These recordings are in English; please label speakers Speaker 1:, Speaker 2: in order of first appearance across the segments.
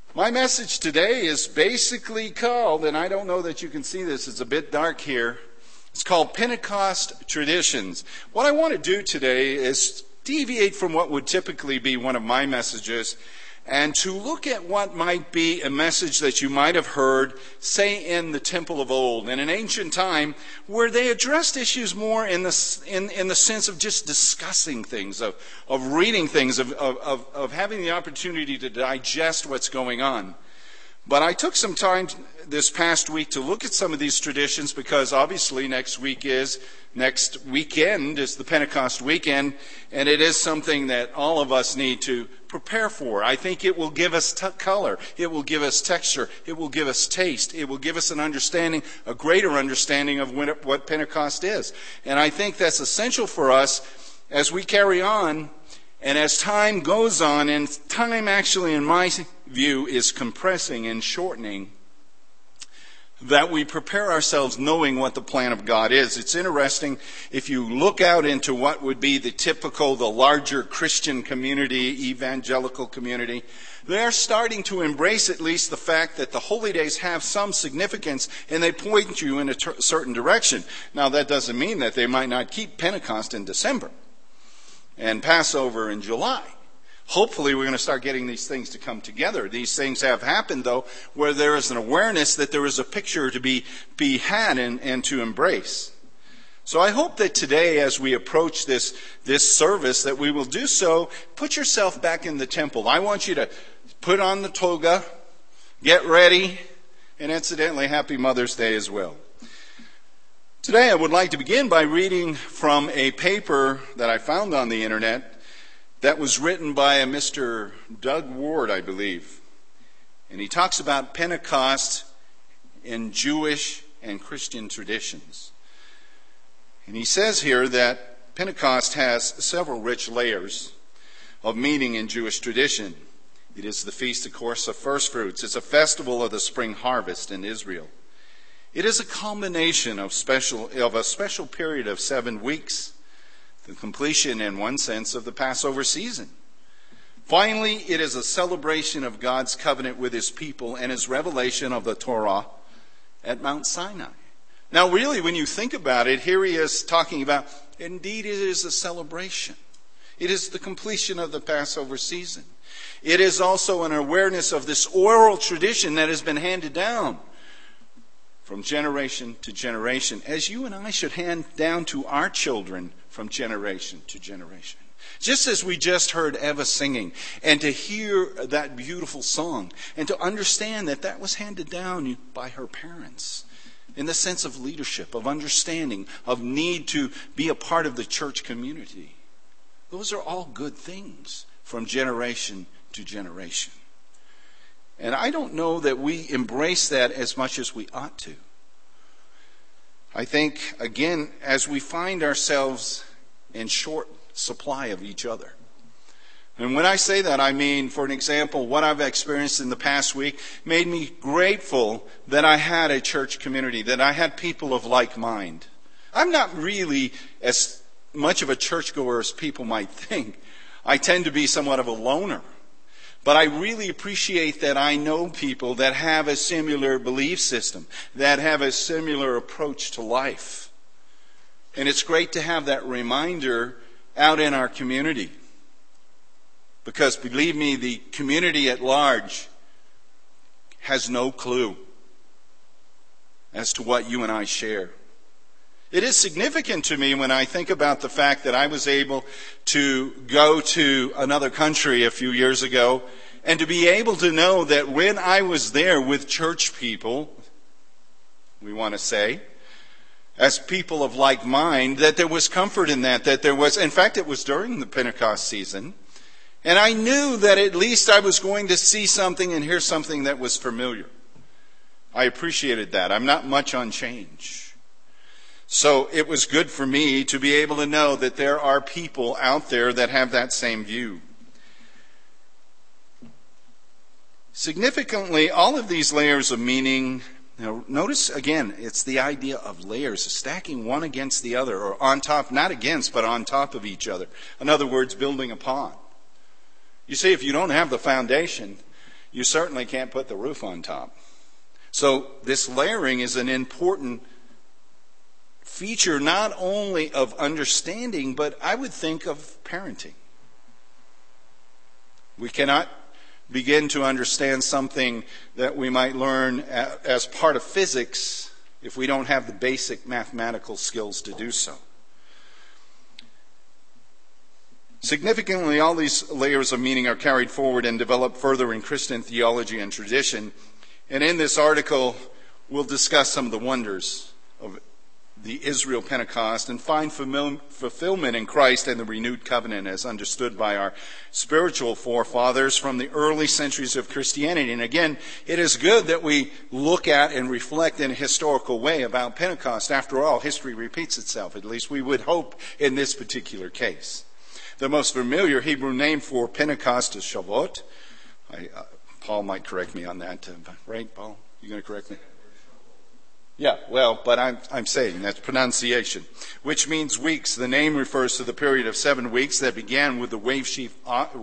Speaker 1: My message today is basically called, and I don't know that you can see this, it's a bit dark here. It's called Pentecost Traditions. What I want to do today is deviate from what would typically be one of my messages and to look at what might be a message that you might have heard, say, in the temple of old, in an ancient time, where they addressed issues more in the sense of just discussing things, of reading things, of having the opportunity to digest what's going on. But I took some time this past week to look at some of these traditions because obviously next weekend is the Pentecost weekend, and it is something that all of us need to prepare for. I think it will give us color, it will give us texture, it will give us taste, it will give us an understanding, a greater understanding of what Pentecost is. And I think that's essential for us as we carry on. And as time goes on, and time actually in my view is compressing and shortening, that we prepare ourselves knowing what the plan of God is. It's interesting, if you look out into what would be the larger Christian community, evangelical community, they're starting to embrace at least the fact that the holy days have some significance and they point you in a certain direction. Now that doesn't mean that they might not keep Pentecost in December and Passover in July. Hopefully we're going to start getting these things to come together. These things have happened, though, where there is an awareness that there is a picture to be had and to embrace. So I hope that today, as we approach this service, that we will do so. Put yourself back in the temple. I want you to put on the toga, get ready, and incidentally, happy Mother's Day as well. Today I would like to begin by reading from a paper that I found on the internet that was written by a Mr. Doug Ward, I believe. And he talks about Pentecost in Jewish and Christian traditions. And he says here that Pentecost has several rich layers of meaning in Jewish tradition. It is the feast, of course, of first fruits. It's a festival of the spring harvest in Israel. It is a culmination of a special period of 7 weeks, the completion in one sense of the Passover season. Finally, it is a celebration of God's covenant with his people and his revelation of the Torah at Mount Sinai. Now really, when you think about it, here he is talking about, indeed it is a celebration. It is the completion of the Passover season. It is also an awareness of this oral tradition that has been handed down from generation to generation, as you and I should hand down to our children from generation to generation. Just as we just heard Eva singing, and to hear that beautiful song, and to understand that that was handed down by her parents, in the sense of leadership, of understanding, of need to be a part of the church community. Those are all good things from generation to generation. And I don't know that we embrace that as much as we ought to. I think, again, as we find ourselves in short supply of each other. And when I say that, I mean, for an example, what I've experienced in the past week made me grateful that I had a church community, that I had people of like mind. I'm not really as much of a churchgoer as people might think. I tend to be somewhat of a loner. But I really appreciate that I know people that have a similar belief system, that have a similar approach to life. And it's great to have that reminder out in our community. Because believe me, the community at large has no clue as to what you and I share. It is significant to me when I think about the fact that I was able to go to another country a few years ago and to be able to know that when I was there with church people, we want to say, as people of like mind, that there was comfort in that there was, in fact, it was during the Pentecost season, and I knew that at least I was going to see something and hear something that was familiar. I appreciated that. I'm not much on change. So it was good for me to be able to know that there are people out there that have that same view. Significantly, all of these layers of meaning, now notice again, it's the idea of layers, stacking one against the other, or on top, not against, but on top of each other. In other words, building upon. You see, if you don't have the foundation, you certainly can't put the roof on top. So this layering is an important feature not only of understanding, but I would think of parenting. We cannot begin to understand something that we might learn as part of physics if we don't have the basic mathematical skills to do so. Significantly, all these layers of meaning are carried forward and developed further in Christian theology and tradition. And in this article, we'll discuss some of the wonders of the Israel Pentecost and find fulfillment in Christ and the renewed covenant as understood by our spiritual forefathers from the early centuries of Christianity. And again, it is good that we look at and reflect in a historical way about Pentecost. After all, history repeats itself. At least we would hope in this particular case. The most familiar Hebrew name for Pentecost is Shavuot. Paul might correct me on that. Right, Paul? You going to correct me? Yeah, well, but I'm saying that's pronunciation, which means weeks. The name refers to the period of 7 weeks that began with the wave sheaf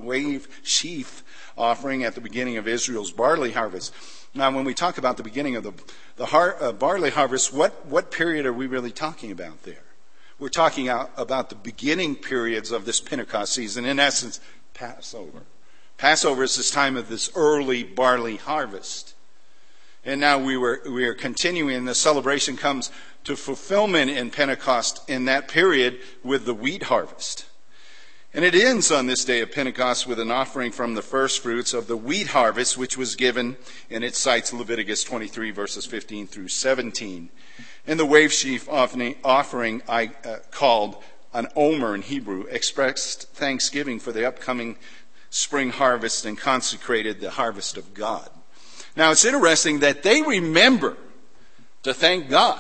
Speaker 1: offering at the beginning of Israel's barley harvest. Now, when we talk about the beginning of the barley harvest, what period are we really talking about there? We're talking about the beginning periods of this Pentecost season, in essence, Passover. Passover is this time of this early barley harvest. And now we are continuing. The celebration comes to fulfillment in Pentecost in that period with the wheat harvest. And it ends on this day of Pentecost with an offering from the first fruits of the wheat harvest, which was given, and it cites Leviticus 23, verses 15 through 17. And the wave sheaf offering I called an omer in Hebrew expressed thanksgiving for the upcoming spring harvest and consecrated the harvest of God. Now, it's interesting that they remember to thank God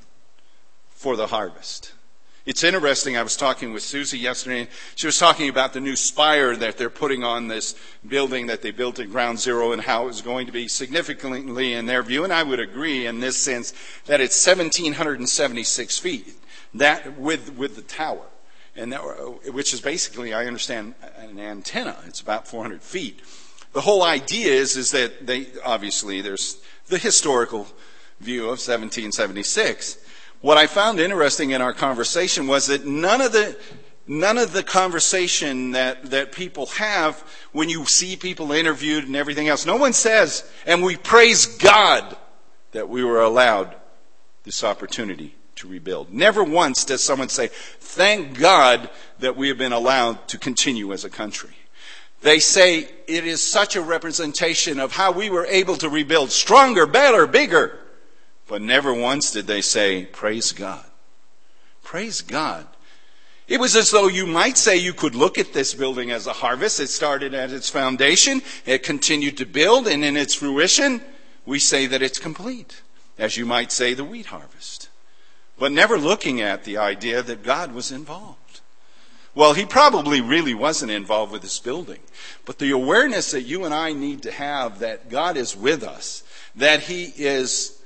Speaker 1: for the harvest. It's interesting, I was talking with Susie yesterday, and she was talking about the new spire that they're putting on this building that they built at Ground Zero and how it was going to be significantly, in their view, and I would agree in this sense, that it's 1,776 feet, that with the tower, and that, which is basically, I understand, an antenna. It's about 400 feet. The whole idea is that there's the historical view of 1776. What I found interesting in our conversation was that none of the conversation that people have when you see people interviewed and everything else, no one says, and we praise God that we were allowed this opportunity to rebuild. Never once does someone say, thank God that we have been allowed to continue as a country. They say it is such a representation of how we were able to rebuild stronger, better, bigger. But never once did they say, praise God. Praise God. It was as though you might say you could look at this building as a harvest. It started at its foundation. It continued to build, and in its fruition, we say that it's complete. As you might say, the wheat harvest. But never looking at the idea that God was involved. Well, he probably really wasn't involved with this building. But the awareness that you and I need to have that God is with us, that he is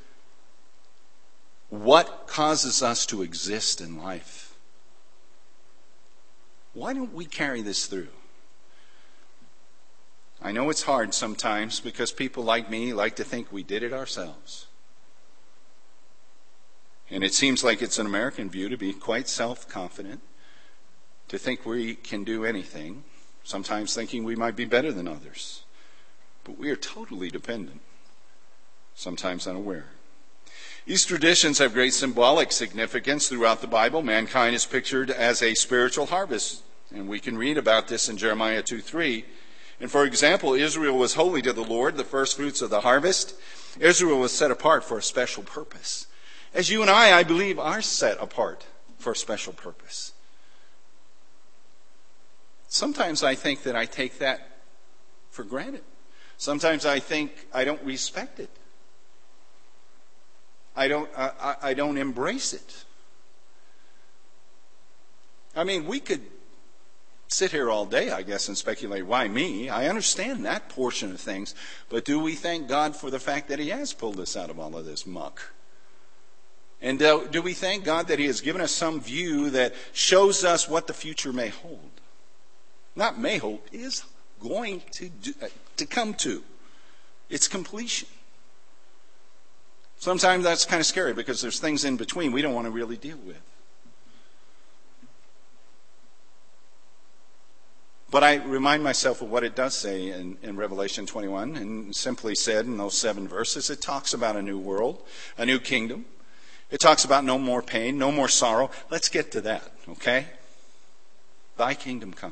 Speaker 1: what causes us to exist in life. Why don't we carry this through? I know it's hard sometimes because people like me like to think we did it ourselves. And it seems like it's an American view to be quite self-confident, to think we can do anything, sometimes thinking we might be better than others. But we are totally dependent, sometimes unaware. These traditions have great symbolic significance throughout the Bible. Mankind is pictured as a spiritual harvest, and we can read about this in Jeremiah 2:3. And for example, Israel was holy to the Lord, the first fruits of the harvest. Israel was set apart for a special purpose. As you and I believe, are set apart for a special purpose. Sometimes I think that I take that for granted. Sometimes I think I don't respect it. I don't embrace it. I mean, we could sit here all day, I guess, and speculate, why me? I understand that portion of things. But do we thank God for the fact that he has pulled us out of all of this muck? And do we thank God that he has given us some view that shows us what the future may hold? Not may hold, is going to come to. It's completion. Sometimes that's kind of scary because there's things in between we don't want to really deal with. But I remind myself of what it does say in Revelation 21, and simply said in those 7 verses, it talks about a new world, a new kingdom. It talks about no more pain, no more sorrow. Let's get to that, okay? Thy kingdom come.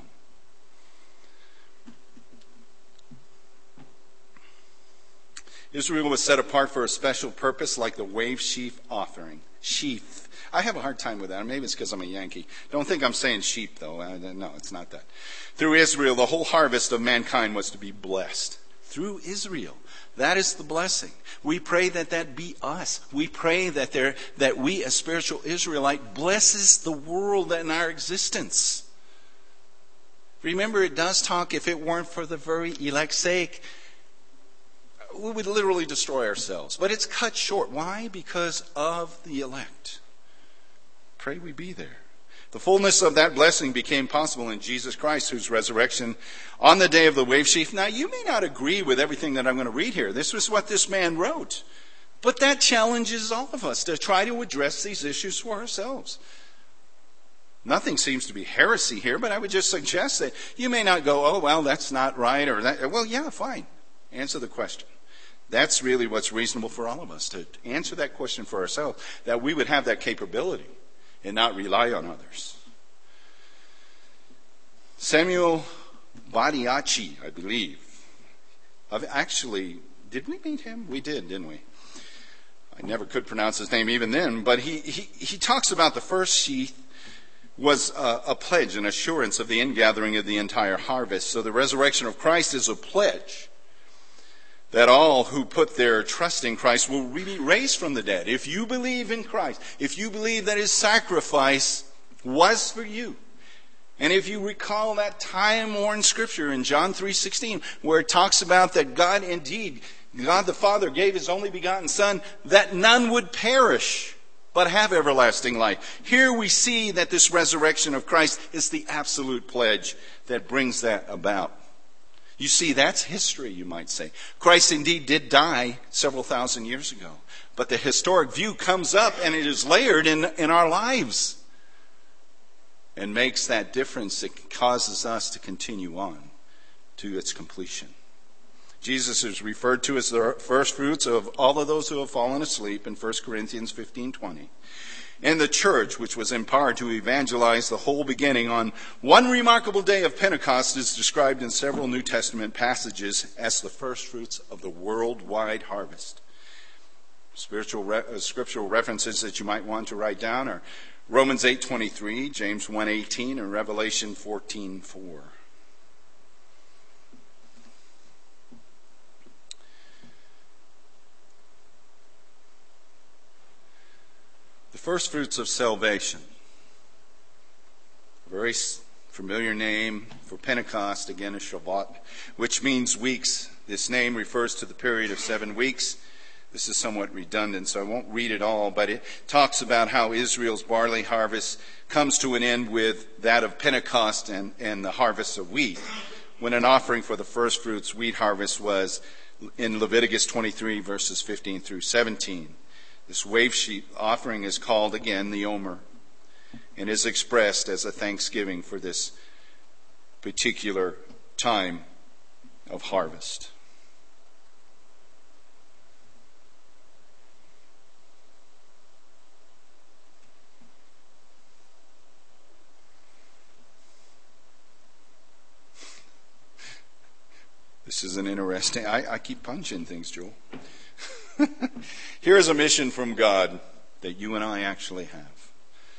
Speaker 1: Israel was set apart for a special purpose, like the wave sheaf offering. Sheaf. I have a hard time with that. Maybe it's because I'm a Yankee. Don't think I'm saying sheep, though. No, it's not that. Through Israel, the whole harvest of mankind was to be blessed. Through Israel. That is the blessing. We pray that that be us. We pray that we, a spiritual Israelite, blesses the world and our existence. Remember, it does talk, if it weren't for the very elect's sake, we would literally destroy ourselves. But it's cut short. Why? Because of the elect. Pray we be there. The fullness of that blessing became possible in Jesus Christ, whose resurrection on the day of the wave sheaf. Now, you may not agree with everything that I'm going to read here. This was what this man wrote. But that challenges all of us to try to address these issues for ourselves. Nothing seems to be heresy here, but I would just suggest that you may not go, oh, well, that's not right, or that. Well, yeah, fine. Answer the question. That's really what's reasonable for all of us, to answer that question for ourselves, that we would have that capability and not rely on others. Samuel Badiachi, I believe. Actually, did we meet him? We did, didn't we? I never could pronounce his name even then, but he talks about the first sheaf was a pledge, an assurance of the ingathering of the entire harvest. So the resurrection of Christ is a pledge that all who put their trust in Christ will be raised from the dead. If you believe in Christ, if you believe that his sacrifice was for you, and if you recall that time-worn scripture in John 3:16, where it talks about that God the Father gave his only begotten Son, that none would perish, but have everlasting life. Here we see that this resurrection of Christ is the absolute pledge that brings that about. You see, that's history, you might say. Christ indeed did die several thousand years ago. But the historic view comes up and it is layered in our lives and makes that difference that causes us to continue on to its completion. Jesus is referred to as the first fruits of all of those who have fallen asleep in 1 Corinthians 15:20. And the church, which was empowered to evangelize the whole beginning on one remarkable day of Pentecost, is described in several New Testament passages as the first fruits of the worldwide harvest. Scriptural references that you might want to write down are Romans 8:23, James 1:18, and Revelation 14:4. The first fruits of salvation. A very familiar name for Pentecost, again, is Shavuot, which means weeks. This name refers to the period of 7 weeks. This is somewhat redundant, so I won't read it all, but it talks about how Israel's barley harvest comes to an end with that of Pentecost and the harvest of wheat, when an offering for the first fruits wheat harvest was in Leviticus 23, verses 15 through 17. This wave sheaf offering is called again the Omer and is expressed as a thanksgiving for this particular time of harvest. This is an interesting. I keep punching things, Joel. Here's a mission from God that you and I actually have.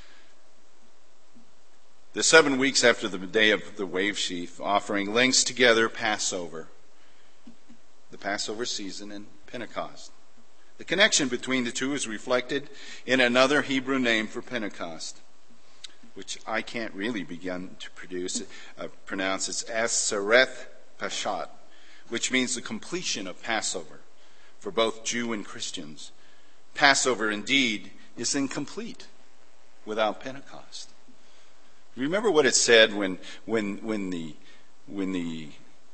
Speaker 1: The 7 weeks after the day of the wave sheaf offering links together Passover, the Passover season, and Pentecost. The connection between the two is reflected in another Hebrew name for Pentecost, which I can't really begin to pronounce. It's Aseret Pashat, which means the completion of Passover for both Jew and Christians. Passover, indeed, is incomplete without Pentecost. Remember what it said when the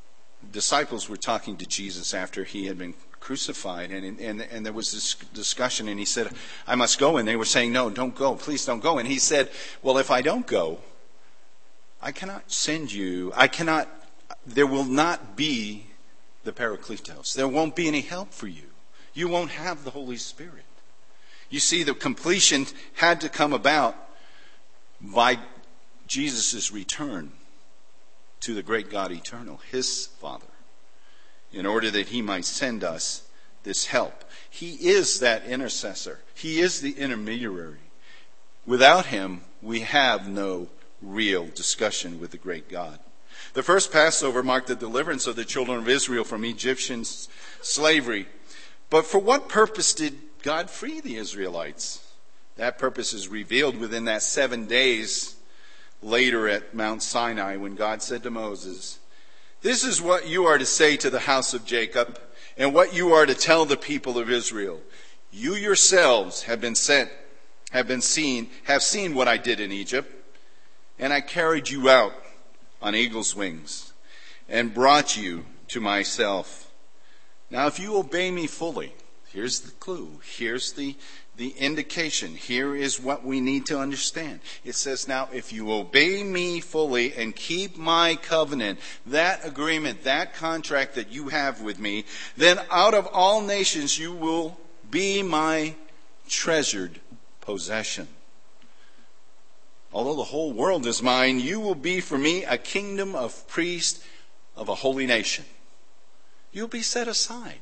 Speaker 1: disciples were talking to Jesus after he had been crucified, and there was this discussion, and he said, I must go. And they were saying, no, don't go. Please don't go. And he said, well, if I don't go, I cannot send you. There will not be the Parakletos. There won't be any help for you. You won't have the Holy Spirit. You see, the completion had to come about by Jesus' return to the great God eternal, his Father, in order that he might send us this help. He is that intercessor. He is the intermediary. Without him, we have no real discussion with the great God. The first Passover marked the deliverance of the children of Israel from Egyptian slavery. But for what purpose did God free the Israelites? That purpose is revealed within that 7 days later at Mount Sinai, when God said to Moses, this is what you are to say to the house of Jacob, and what you are to tell the people of Israel. You yourselves have seen what I did in Egypt, and I carried you out on eagle's wings and brought you to myself. Now, if you obey me fully, here's the clue, here's the indication, here is what we need to understand. It says, now, if you obey me fully and keep my covenant, that agreement, that contract that you have with me, then out of all nations you will be my treasured possession. Although the whole world is mine, you will be for me a kingdom of priests of a holy nation. You'll be set aside.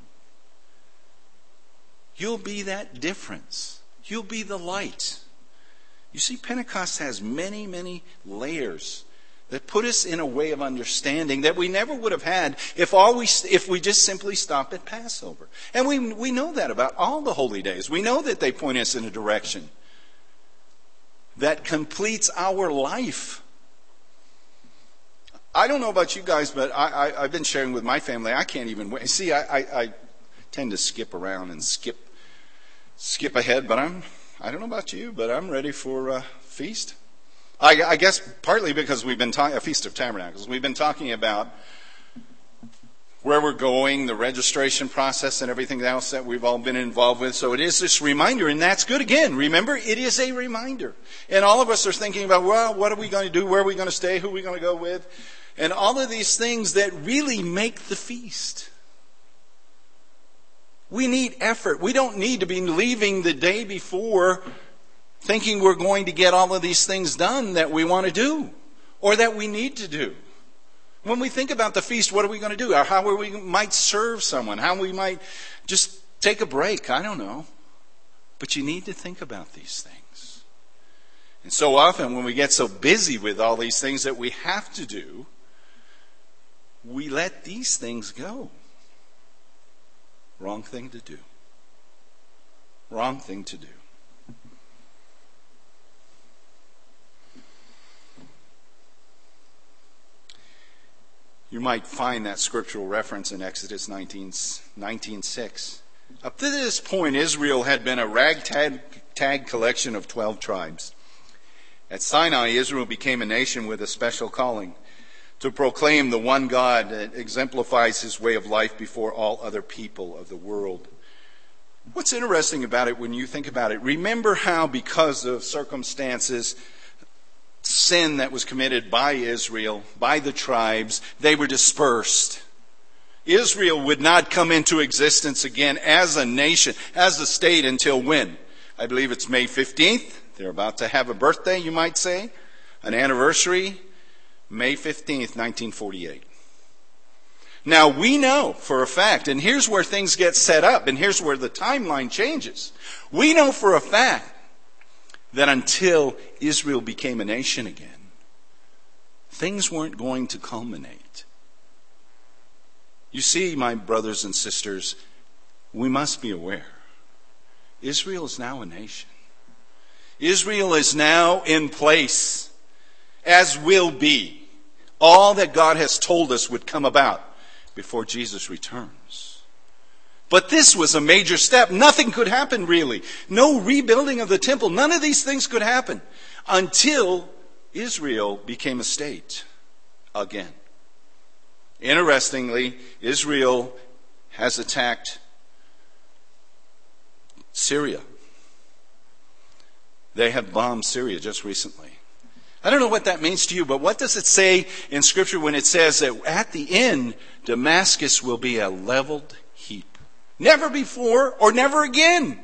Speaker 1: You'll be that difference. You'll be the light. You see, Pentecost has many, many layers that put us in a way of understanding that we never would have had if we just simply stopped at Passover. And we know that about all the holy days. We know that they point us in a direction that completes our life. I don't know about you guys, but I've been sharing with my family. I can't even wait. See, I tend to skip around and skip ahead, but I don't know about you, but I'm ready for a feast. I guess partly because we've been talking, a Feast of Tabernacles. We've been talking about where we're going, the registration process, and everything else that we've all been involved with. So it is this reminder, and that's good. Again, remember, it is a reminder. And all of us are thinking about, well, what are we going to do? Where are we going to stay? Who are we going to go with? And all of these things that really make the feast. We need effort. We don't need to be leaving the day before thinking we're going to get all of these things done that we want to do or that we need to do. When we think about the feast, what are we going to do? Or how we might serve someone, how we might just take a break. I don't know. But you need to think about these things. And so often when we get so busy with all these things that we have to do, we let these things go. Wrong thing to do. Wrong thing to do. You might find that scriptural reference in Exodus 19:6. Up to this point, Israel had been a ragtag collection of 12 tribes. At Sinai, Israel became a nation with a special calling to proclaim the one God that exemplifies his way of life before all other people of the world. What's interesting about it when you think about it, remember how because of circumstances, sin that was committed by Israel, by the tribes, they were dispersed. Israel would not come into existence again as a nation, as a state until when? I believe it's May 15th. They're about to have a birthday, you might say, an anniversary, May 15th, 1948. Now we know for a fact, and here's where things get set up, and here's where the timeline changes. We know for a fact that until Israel became a nation again, things weren't going to culminate. You see, my brothers and sisters, we must be aware. Israel is now a nation. Israel is now in place, as will be all that God has told us would come about before Jesus returns. But this was a major step. Nothing could happen really. No rebuilding of the temple. None of these things could happen until Israel became a state again. Interestingly, Israel has attacked Syria. They have bombed Syria just recently. I don't know what that means to you, but what does it say in Scripture when it says that at the end, Damascus will be a leveled heap? Never before or never again.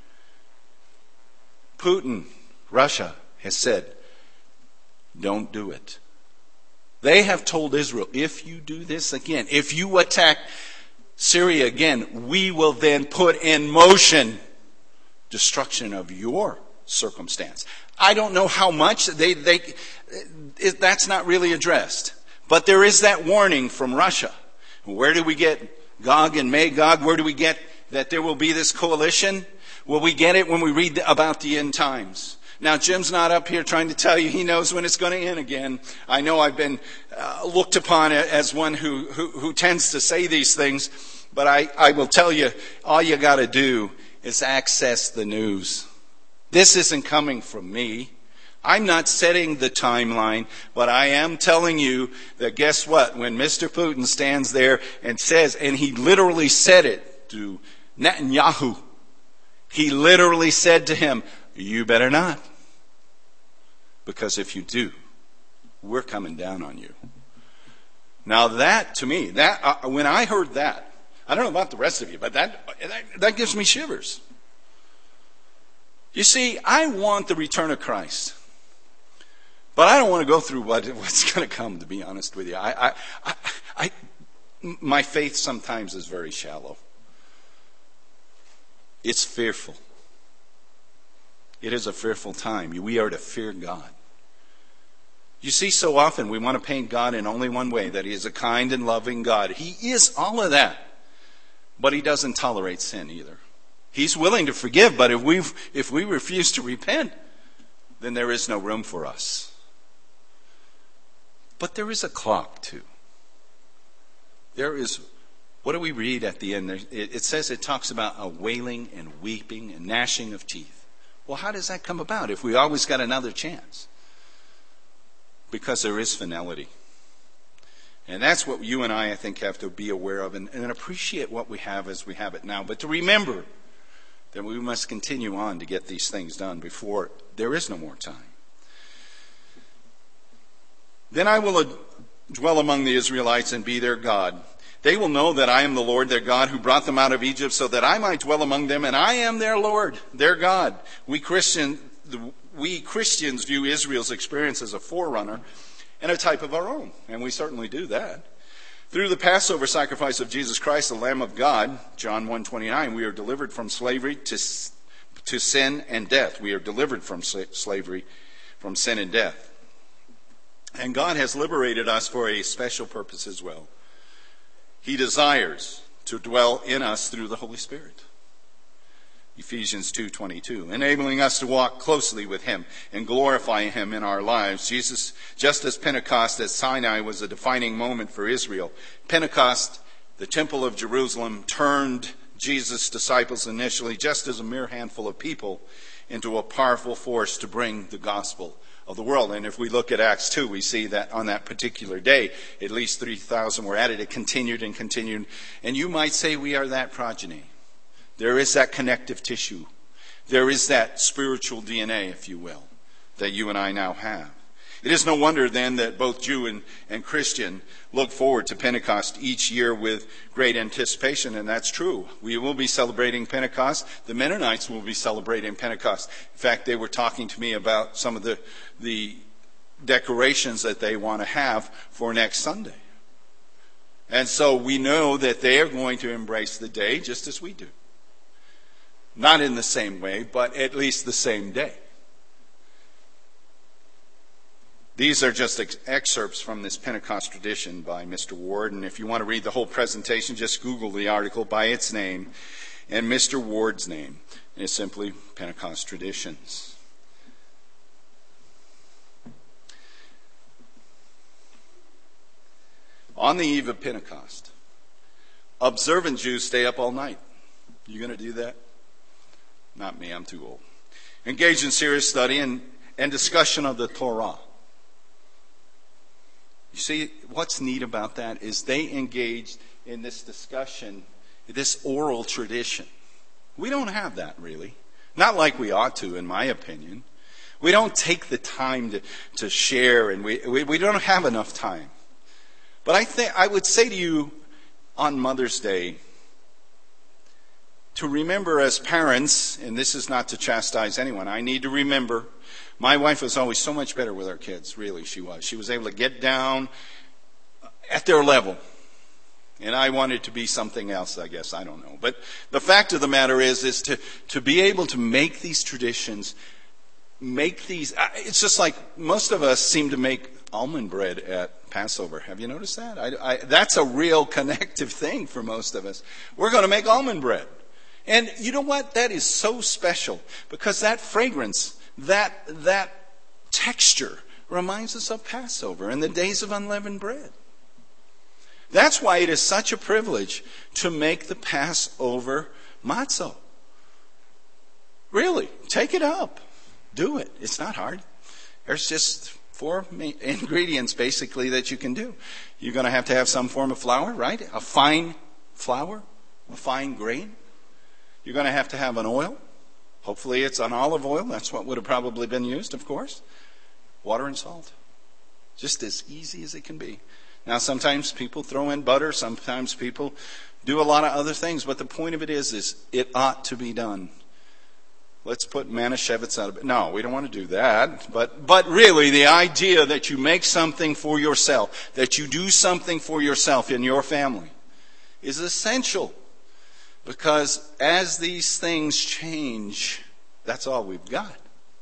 Speaker 1: Putin, Russia, has said, don't do it. They have told Israel, if you do this again, if you attack Syria again, we will then put in motion destruction of your circumstance. I don't know how much that's not really addressed. But there is that warning from Russia. Where do we get Gog and Magog? Where do we get that there will be this coalition? Well, we get it when we read about the end times. Now, Jim's not up here trying to tell you he knows when it's going to end again. I know I've been looked upon as one who tends to say these things, but I will tell you, all you got to do is access the news. This isn't coming from me. I'm not setting the timeline, but I am telling you that guess what? When Mr. Putin stands there and says, and he literally said it to Netanyahu, he literally said to him, you better not. Because if you do, we're coming down on you. Now that, to me, when I heard that, I don't know about the rest of you, but that gives me shivers. You see, I want the return of Christ. But I don't want to go through what's going to come, to be honest with you. My faith sometimes is very shallow. It's fearful. It is a fearful time. We are to fear God. You see, so often we want to paint God in only one way, that He is a kind and loving God. He is all of that. But He doesn't tolerate sin either. He's willing to forgive, but if we refuse to repent, then there is no room for us. But there is a clock too. There is, what do we read at the end? It says, it talks about a wailing and weeping and gnashing of teeth. Well, how does that come about if we always got another chance? Because there is finality. And that's what you and I think, have to be aware of and appreciate what we have as we have it now. But to remember that we must continue on to get these things done before there is no more time. Then I will dwell among the Israelites and be their God. They will know that I am the Lord their God who brought them out of Egypt so that I might dwell among them, and I am their Lord, their God. We Christians view Israel's experience as a forerunner and a type of our own, and we certainly do that. Through the Passover sacrifice of Jesus Christ, the Lamb of God, John 1:29, we are delivered from slavery to sin and death. We are delivered from slavery, from sin and death. And God has liberated us for a special purpose as well. He desires to dwell in us through the Holy Spirit. Ephesians 2:22, enabling us to walk closely with Him and glorify Him in our lives. Jesus, just as Pentecost at Sinai was a defining moment for Israel, Pentecost, the Temple of Jerusalem, turned Jesus' disciples initially just as a mere handful of people into a powerful force to bring the gospel of the world. And if we look at Acts 2, we see that on that particular day, at least 3,000 were added. It continued and continued. And you might say we are that progeny. There is that connective tissue. There is that spiritual DNA, if you will, that you and I now have. It is no wonder then that both Jew and Christian look forward to Pentecost each year with great anticipation, and that's true. We will be celebrating Pentecost. The Mennonites will be celebrating Pentecost. In fact, they were talking to me about some of the decorations that they want to have for next Sunday. And so we know that they are going to embrace the day just as we do. Not in the same way, but at least the same day. These are just excerpts from this Pentecost tradition by Mr. Ward. And if you want to read the whole presentation, just Google the article by its name and Mr. Ward's name. It's simply Pentecost Traditions. On the eve of Pentecost, observant Jews stay up all night. You going to do that? Not me, I'm too old. Engage in serious study and discussion of the Torah. You see, what's neat about that is they engaged in this discussion, this oral tradition. We don't have that really. Not like we ought to, in my opinion. We don't take the time to share, and we don't have enough time. But I would say to you on Mother's Day, to remember as parents, and this is not to chastise anyone, I need to remember, my wife was always so much better with our kids, really she was. She was able to get down at their level. And I wanted to be something else, I guess, I don't know. But the fact of the matter is to be able to make these traditions, it's just like most of us seem to make almond bread at Passover. Have you noticed that? That's a real connective thing for most of us. We're going to make almond bread. And you know what? That is so special because that fragrance, that texture reminds us of Passover and the days of unleavened bread. That's why it is such a privilege to make the Passover matzo. Really, take it up. Do it. It's not hard. There's just 4 ingredients basically that you can do. You're going to have some form of flour, right? A fine flour, a fine grain. You're going to have an oil. Hopefully it's an olive oil. That's what would have probably been used, of course. Water and salt. Just as easy as it can be. Now, sometimes people throw in butter. Sometimes people do a lot of other things. But the point of it is it ought to be done. Let's put Manischewitz out of it. No, we don't want to do that. But really, the idea that you make something for yourself, that you do something for yourself in your family, is essential. Because as these things change, that's all we've got.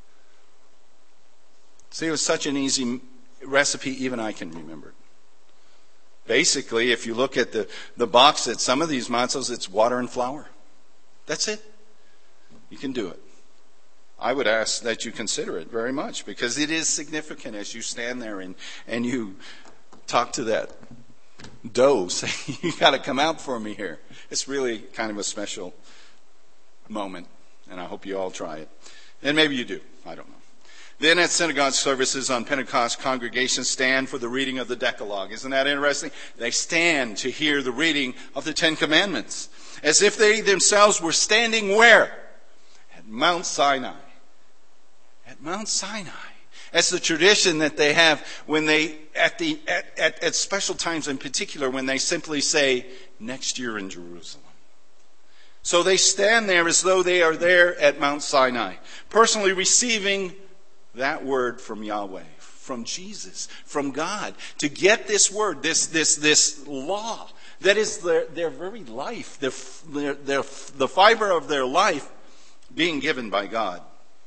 Speaker 1: See, it was such an easy recipe, even I can remember it. Basically, if you look at the box at some of these matzos, it's water and flour. That's it. You can do it. I would ask that you consider it very much because it is significant as you stand there and you talk to that dough, say, you got to come out for me here. It's really kind of a special moment, and I hope you all try it. And maybe you do. I don't know. Then at synagogue services on Pentecost, congregations stand for the reading of the Decalogue. Isn't that interesting? They stand to hear the reading of the 10 Commandments, as if they themselves were standing where? At Mount Sinai. At Mount Sinai. That's the tradition that they have when they, at special times in particular, when they simply say, next year in Jerusalem. So they stand there as though they are there at Mount Sinai, personally receiving that word from Yahweh, from Jesus, from God, to get this word, this law, that is their very life, the fiber of their life being given by God.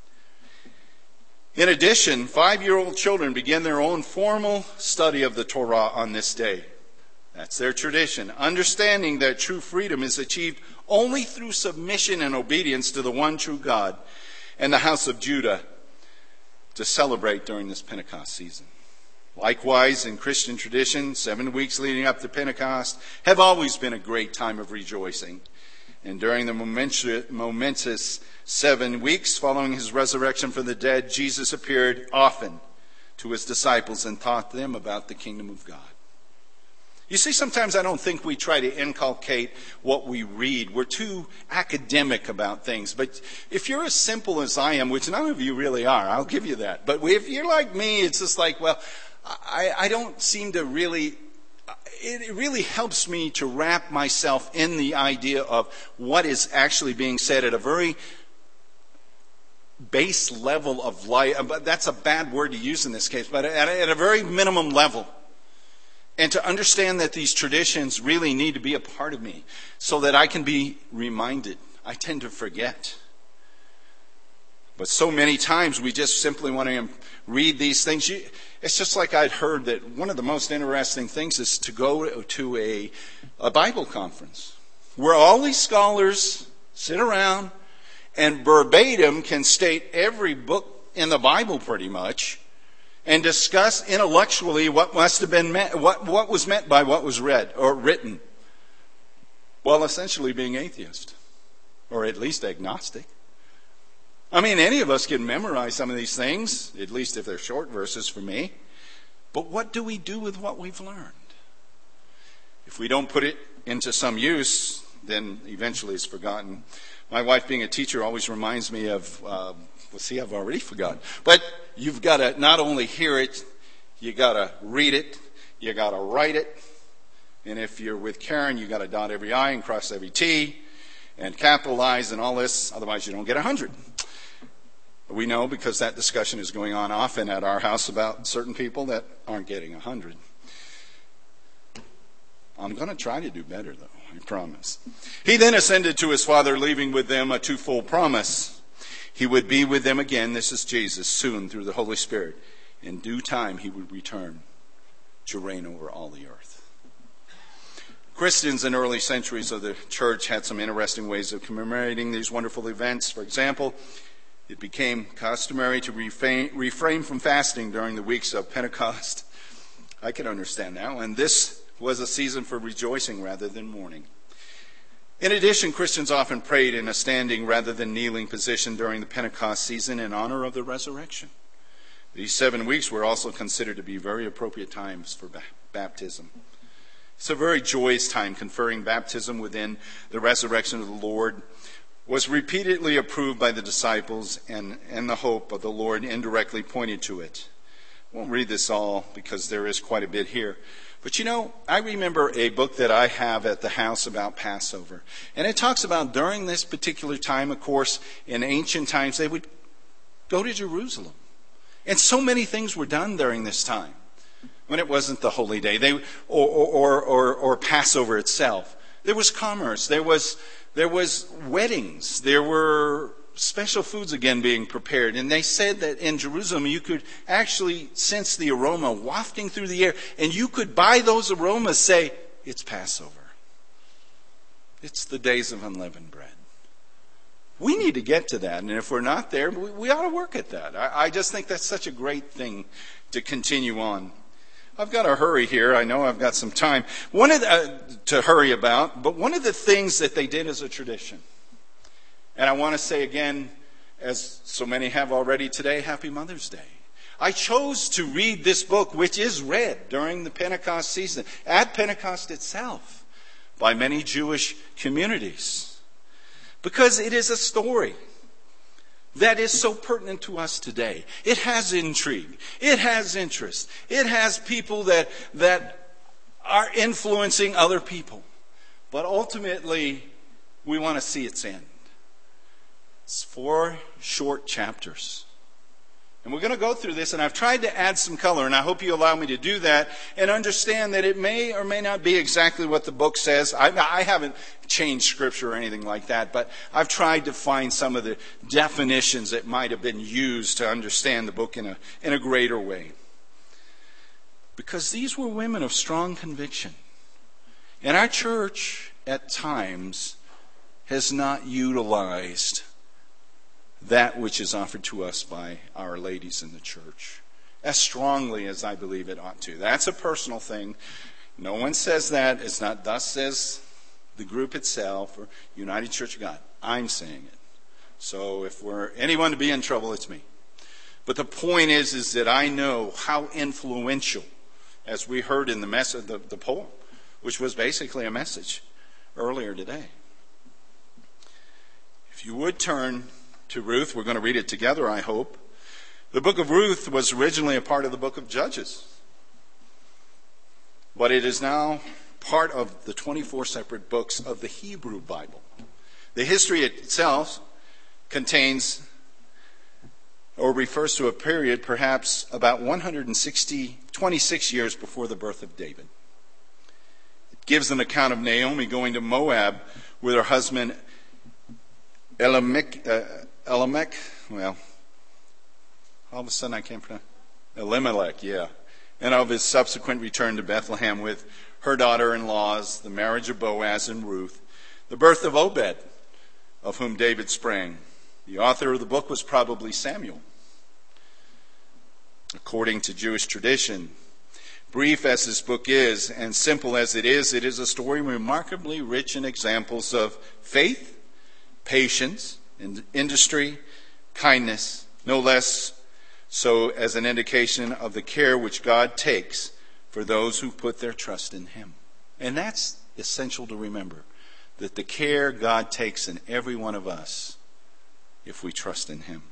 Speaker 1: In addition, 5-year-old children begin their own formal study of the Torah on this day. That's their tradition, understanding that true freedom is achieved only through submission and obedience to the one true God and the house of Judah to celebrate during this Pentecost season. Likewise, in Christian tradition, 7 weeks leading up to Pentecost have always been a great time of rejoicing. And during the momentous 7 weeks following his resurrection from the dead, Jesus appeared often to his disciples and taught them about the kingdom of God. You see, sometimes I don't think we try to inculcate what we read. We're too academic about things. But if you're as simple as I am, which none of you really are, I'll give you that. But if you're like me, it's just like, well, I don't seem to really... It really helps me to wrap myself in the idea of what is actually being said at a very base level of life. But that's a bad word to use in this case, but at a very minimum level. And to understand that these traditions really need to be a part of me so that I can be reminded. I tend to forget. But so many times we just simply want to read these things. It's just like I'd heard that one of the most interesting things is to go to a Bible conference where all these scholars sit around and verbatim can state every book in the Bible pretty much and discuss intellectually what must have been meant, what was meant by what was read or written, while essentially being atheist or at least agnostic. I mean, any of us can memorize some of these things, at least if they're short verses for me. But what do we do with what we've learned? If we don't put it into some use, then eventually it's forgotten. My wife, being a teacher, always reminds me of, I've already forgotten. But you've got to not only hear it, you got to read it, you got to write it. And if you're with Karen, you got to dot every I and cross every T and capitalize and all this. Otherwise, you don't get 100. We know because that discussion is going on often at our house about certain people that aren't getting 100. I'm going to try to do better, though, I promise. He then ascended to his Father, leaving with them a twofold promise. He would be with them again, this is Jesus, soon through the Holy Spirit. In due time, he would return to reign over all the earth. Christians in early centuries of the church had some interesting ways of commemorating these wonderful events. For example, it became customary to refrain from fasting during the weeks of Pentecost. I can understand now. And this was a season for rejoicing rather than mourning. In addition, Christians often prayed in a standing rather than kneeling position during the Pentecost season in honor of the resurrection. These 7 weeks were also considered to be very appropriate times for baptism. It's a very joyous time. Conferring baptism within the resurrection of the Lord was repeatedly approved by the disciples, and the hope of the Lord indirectly pointed to it. I won't read this all because there is quite a bit here. But I remember a book that I have at the house about Passover. And it talks about during this particular time, of course, in ancient times, they would go to Jerusalem. And so many things were done during this time when it wasn't the holy day or Passover itself. There was commerce. There was weddings. There were special foods again being prepared. And they said that in Jerusalem you could actually sense the aroma wafting through the air. And you could, by those aromas, say, it's Passover. It's the days of unleavened bread. We need to get to that. And if we're not there, we ought to work at that. I just think that's such a great thing to continue on. I've got to hurry here. I know I've got some time to hurry about. But one of the things that they did as a tradition, and I want to say again, as so many have already today, Happy Mother's Day. I chose to read this book, which is read during the Pentecost season, at Pentecost itself, by many Jewish communities, because it is a story that is so pertinent to us today. It has intrigue. It has interest. It has people that are influencing other people. But ultimately, we want to see its end. It's 4 short chapters. And we're going to go through this, and I've tried to add some color, and I hope you allow me to do that and understand that it may or may not be exactly what the book says. I haven't changed Scripture or anything like that, but I've tried to find some of the definitions that might have been used to understand the book in a greater way. Because these were women of strong conviction. And our church, at times, has not utilized that which is offered to us by our ladies in the church as strongly as I believe it ought to. That's a personal thing. No one says that. It's not thus says the group itself or United Church of God. I'm saying it. So if we're anyone to be in trouble, it's me. But the point is that I know how influential, as we heard in the message, the poem, which was basically a message earlier today. If you would turn to Ruth. We're going to read it together, I hope. The book of Ruth was originally a part of the book of Judges. But it is now part of the 24 separate books of the Hebrew Bible. The history itself contains or refers to a period perhaps about 26 years before the birth of David. It gives an account of Naomi going to Moab with her husband Elimelech, well, all of a sudden I can't pronounce. Elimelech, yeah. And of his subsequent return to Bethlehem with her daughter-in-laws, the marriage of Boaz and Ruth, the birth of Obed, of whom David sprang. The author of the book was probably Samuel. According to Jewish tradition, brief as this book is, and simple as it is a story remarkably rich in examples of faith, patience, industry, kindness, no less So as an indication of the care which God takes for those who put their trust in him. And that's essential to remember, that the care God takes in every one of us if we trust in him.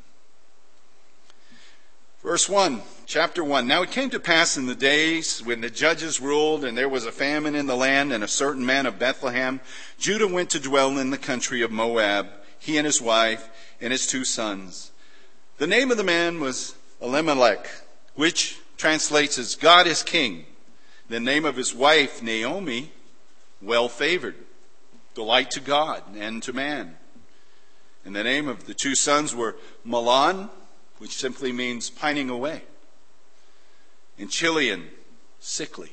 Speaker 1: Verse 1, chapter 1. Now it came to pass in the days when the judges ruled, and there was a famine in the land, and a certain man of Bethlehem, Judah, went to dwell in the country of Moab, he and his wife and his 2 sons. The name of the man was Elimelech, which translates as God is king. The name of his wife, Naomi, well favored, delight to God and to man. And the name of the 2 sons were Mahlon, which simply means pining away, and Chilion, sickly.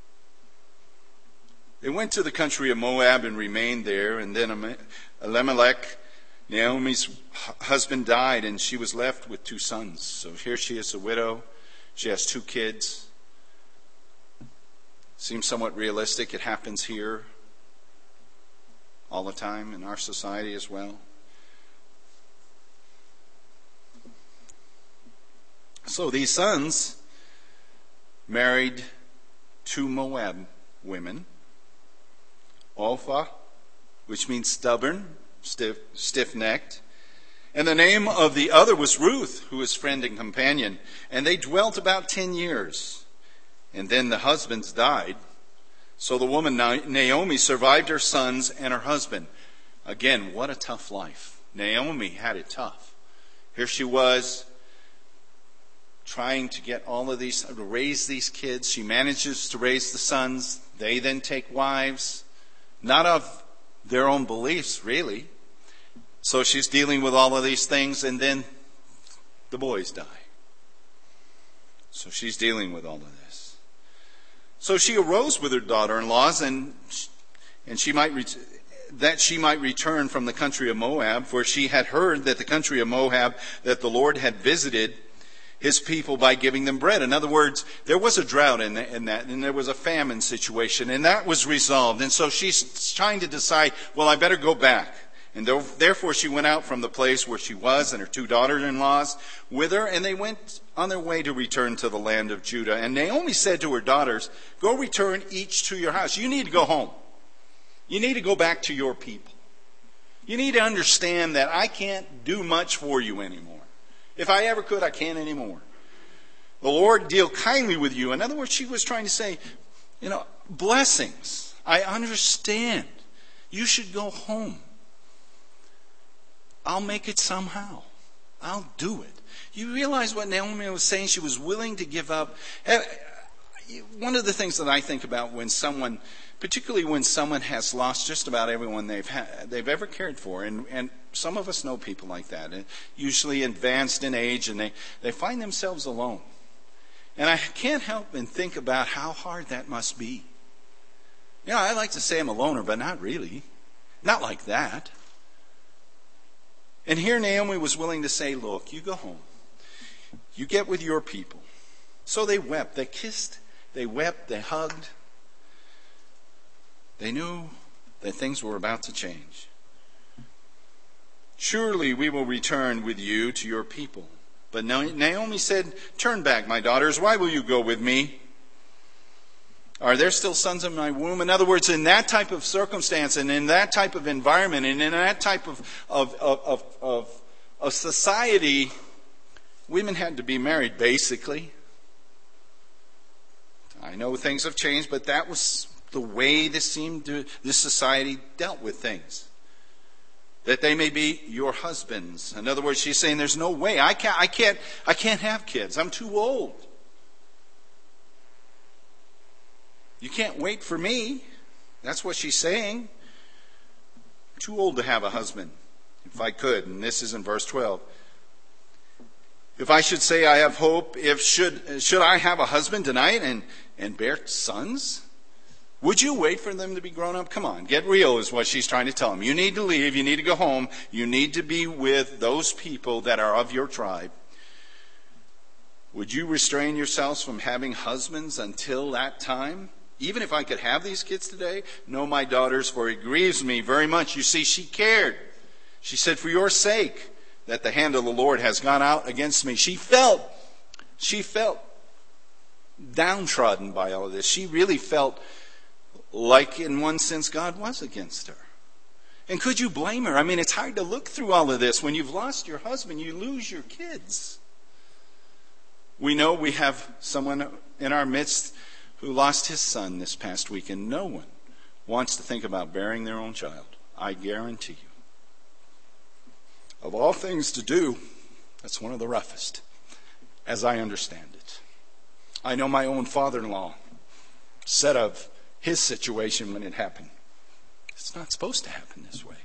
Speaker 1: They went to the country of Moab and remained there, and then Elimelech, Naomi's husband, died, and she was left with 2 sons. So here she is, a widow. She has 2 kids. Seems somewhat realistic. It happens here all the time in our society as well. So these sons married 2 Moab women. Orpah, which means stubborn, stiff-necked. And the name of the other was Ruth, who was friend and companion. And they dwelt about 10 years. And then the husbands died. So the woman Naomi survived her sons and her husband. Again, what a tough life. Naomi had it tough. Here she was, trying to get all of these, to raise these kids. She manages to raise the sons. They then take wives, not of their own beliefs, really. So she's dealing with all of these things, and then the boys die. So she's dealing with all of this. So she arose with her daughter-in-laws, and she might return from the country of Moab, for she had heard that the country of Moab, that the Lord had visited his people by giving them bread. In other words, there was a drought in that, and there was a famine situation, and that was resolved. And so she's trying to decide, well, I better go back. And therefore she went out from the place where she was, and her 2 daughters-in-laws with her, and they went on their way to return to the land of Judah. And Naomi said to her daughters, go return each to your house. You need to go home. You need to go back to your people. You need to understand that I can't do much for you anymore. If I ever could, I can't anymore. The Lord deal kindly with you. In other words, she was trying to say, blessings. I understand. You should go home. I'll make it somehow. I'll do it. You realize what Naomi was saying? She was willing to give up. One of the things that I think about when someone, particularly when someone has lost just about everyone they've ever cared for, and some of us know people like that, usually advanced in age, and they find themselves alone. And I can't help but think about how hard that must be. I like to say I'm a loner, but not really. Not like that. And here Naomi was willing to say, look, you go home. You get with your people. So they wept. They kissed. They wept. They hugged. They knew that things were about to change. Surely we will return with you to your people. But Naomi said, turn back, my daughters. Why will you go with me? Are there still sons in my womb? In other words, in that type of circumstance and in that type of environment and in that type of society, women had to be married, basically. I know things have changed, but that was the way this society dealt with things. That they may be your husbands. In other words, she's saying there's no way. I can't have kids. I'm too old. You can't wait for me. That's what she's saying. Too old to have a husband, if I could. And this is in verse 12. If I should say I have hope, should I have a husband tonight and bear sons? Would you wait for them to be grown up? Come on, get real is what she's trying to tell him. You need to leave. You need to go home. You need to be with those people that are of your tribe. Would you restrain yourselves from having husbands until that time? Even if I could have these kids today? No, my daughters, for it grieves me very much. You see, she cared. She said, for your sake, that the hand of the Lord has gone out against me. She felt She felt downtrodden by all of this. She really felt like, in one sense, God was against her. And could you blame her? I mean, it's hard to look through all of this. When you've lost your husband, you lose your kids. We know we have someone in our midst who lost his son this past week, and no one wants to think about burying their own child. I guarantee you. Of all things to do, that's one of the roughest, as I understand it. I know my own father-in-law said of his situation when it happened, it's not supposed to happen this way.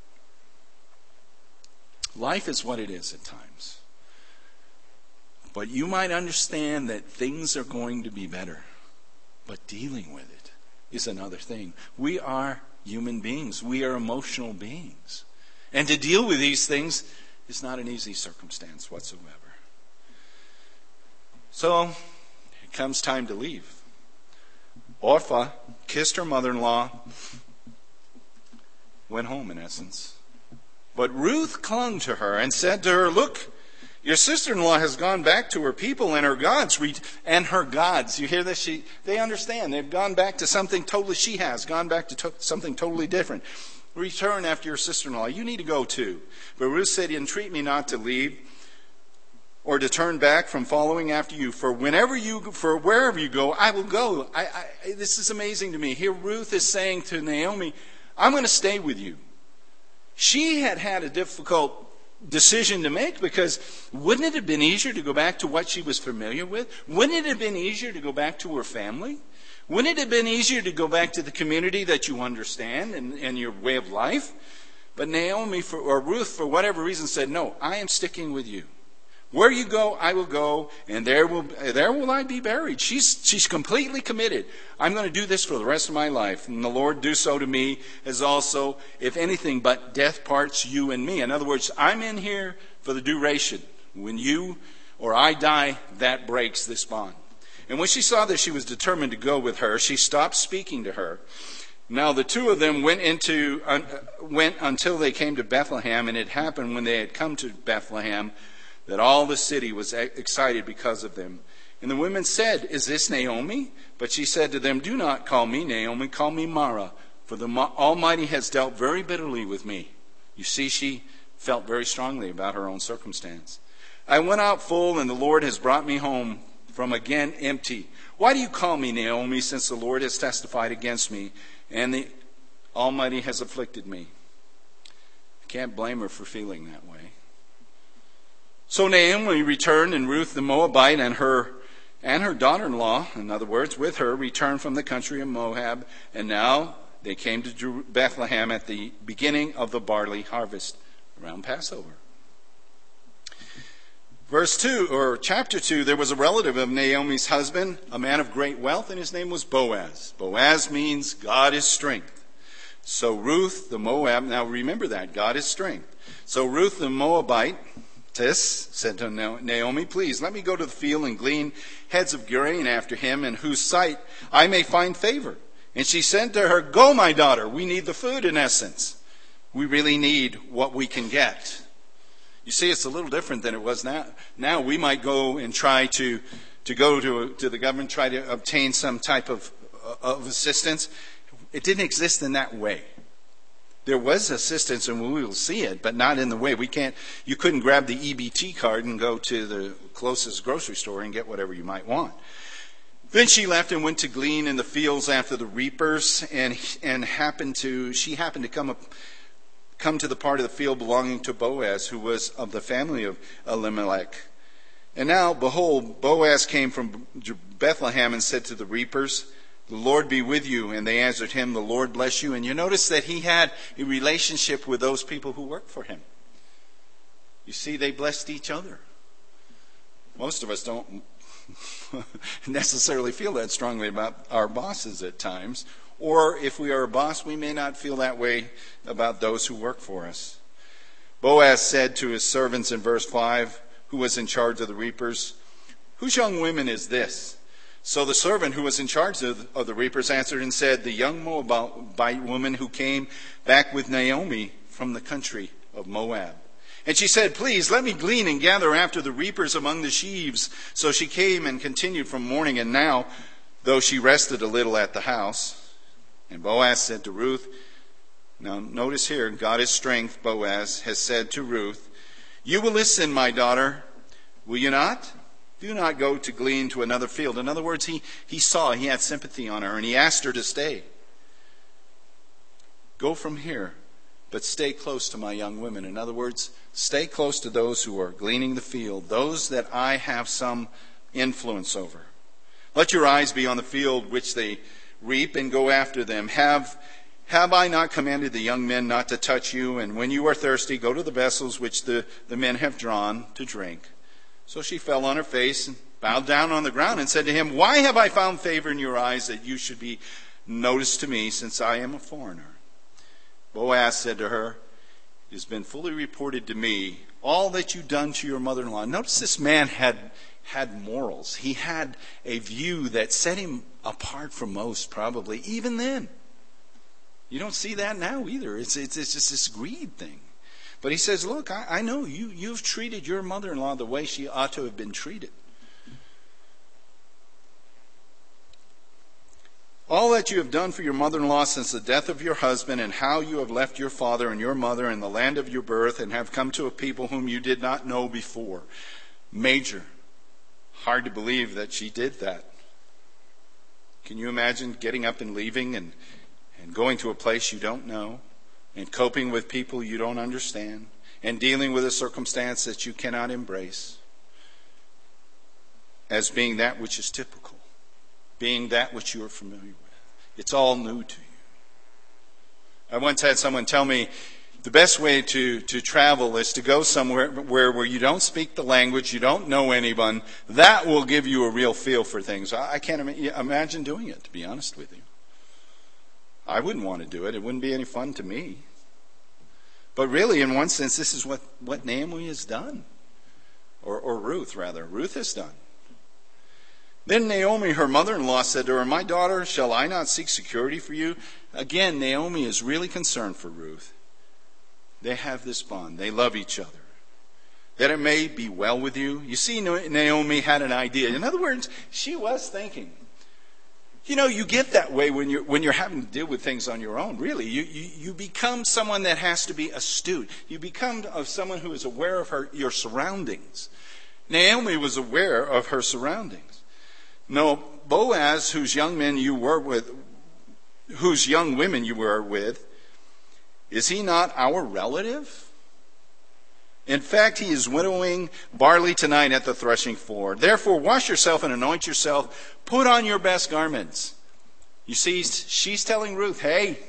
Speaker 1: Life is what it is at times. But you might understand that things are going to be better. But dealing with it is another thing. We are human beings. We are emotional beings. And to deal with these things is not an easy circumstance whatsoever. So, it comes time to leave. Orpah kissed her mother-in-law, went home in essence. But Ruth clung to her and said to her, look, your sister-in-law has gone back to her people and her gods. You hear this? They understand. They've gone back to something totally, she has gone back to something totally different. Return after your sister-in-law. You need to go too. But Ruth said, entreat me not to leave or to turn back from following after you. For wherever you go, I will go. This is amazing to me. Here Ruth is saying to Naomi, I'm going to stay with you. She had a difficult decision to make, because wouldn't it have been easier to go back to what she was familiar with? Wouldn't it have been easier to go back to her family? Wouldn't it have been easier to go back to the community that you understand and your way of life? But Naomi, or Ruth, for whatever reason, said, no, I am sticking with you. Where you go, I will go, and there will I be buried. She's completely committed. I'm going to do this for the rest of my life. And the Lord do so to me as also, if anything but death parts you and me. In other words, I'm in here for the duration. When you or I die, that breaks this bond. And when she saw that she was determined to go with her, she stopped speaking to her. Now the two of them went until they came to Bethlehem, and it happened when they had come to Bethlehem that all the city was excited because of them. And the women said, is this Naomi? But she said to them, do not call me Naomi, call me Mara, for the Almighty has dealt very bitterly with me. You see, she felt very strongly about her own circumstance. I went out full, and the Lord has brought me home from again empty. Why do you call me Naomi, since the Lord has testified against me, and the Almighty has afflicted me? I can't blame her for feeling that way. So Naomi returned, and Ruth the Moabite and her daughter-in-law, in other words, with her, returned from the country of Moab, and now they came to Bethlehem at the beginning of the barley harvest around Passover. Chapter 2, there was a relative of Naomi's husband, a man of great wealth, and his name was Boaz. Boaz means God is strength. So Ruth the Moab, now remember that, God is strength. So Ruth the Moabite said to Naomi, please let me go to the field and glean heads of grain after him, in whose sight I may find favor. And she said to her, go, my daughter, we need the food in essence. We really need what we can get. You see, it's a little different than it was now. Now we might go and try to go to the government, try to obtain some type of assistance. It didn't exist in that way. There was assistance, and we will see it, but not in the way. You couldn't grab the EBT card and go to the closest grocery store and get whatever you might want. Then she left and went to glean in the fields after the reapers, and she happened to come to the part of the field belonging to Boaz, who was of the family of Elimelech. And now, behold, Boaz came from Bethlehem and said to the reapers, the Lord be with you. And they answered him, the Lord bless you. And you notice that he had a relationship with those people who worked for him. You see, they blessed each other. Most of us don't necessarily feel that strongly about our bosses at times. Or if we are a boss, we may not feel that way about those who work for us. Boaz said to his servants in verse 5, who was in charge of the reapers, whose young woman is this? So the servant who was in charge of the reapers answered and said, the young Moabite woman who came back with Naomi from the country of Moab. And she said, please, let me glean and gather after the reapers among the sheaves. So she came and continued from morning, and now, though she rested a little at the house. And Boaz said to Ruth, now notice here, God is strength, Boaz has said to Ruth, you will listen, my daughter, will you not? Do not go to glean to another field. In other words, he had sympathy on her, and he asked her to stay. Go from here, but stay close to my young women. In other words, stay close to those who are gleaning the field, those that I have some influence over. Let your eyes be on the field which they reap, and go after them. Have I not commanded the young men not to touch you? And when you are thirsty, go to the vessels which the men have drawn to drink. So she fell on her face and bowed down on the ground and said to him, why have I found favor in your eyes that you should be noticed to me, since I am a foreigner? Boaz said to her, it has been fully reported to me all that you've done to your mother-in-law. Notice this man had morals. He had a view that set him apart from most, probably, even then. You don't see that now either. It's just this greed thing. But he says, look, I know you've treated your mother-in-law the way she ought to have been treated. All that you have done for your mother-in-law since the death of your husband, and how you have left your father and your mother in the land of your birth, and have come to a people whom you did not know before. Major. Hard to believe that she did that. Can you imagine getting up and leaving and going to a place you don't know, and coping with people you don't understand, and dealing with a circumstance that you cannot embrace as being that which is typical, being that which you are familiar with? It's all new to you. I once had someone tell me the best way to travel is to go somewhere where you don't speak the language, you don't know anyone. That will give you a real feel for things. I can't imagine doing it, to be honest with you. I wouldn't want to do it. It wouldn't be any fun to me. But really, in one sense, this is what Naomi has done. Or Ruth, rather. Ruth has done. Then Naomi, her mother-in-law, said to her, my daughter, shall I not seek security for you? Again, Naomi is really concerned for Ruth. They have this bond. They love each other. That it may be well with you. You see, Naomi had an idea. In other words, she was thinking. You know, you get that way when you're having to deal with things on your own, really. You become someone that has to be astute. You become someone who is aware of your surroundings. Naomi was aware of her surroundings. No, Boaz, whose young women you were with, is he not our relative? In fact, he is winnowing barley tonight at the threshing floor. Therefore, wash yourself and anoint yourself. Put on your best garments. You see, she's telling Ruth, hey,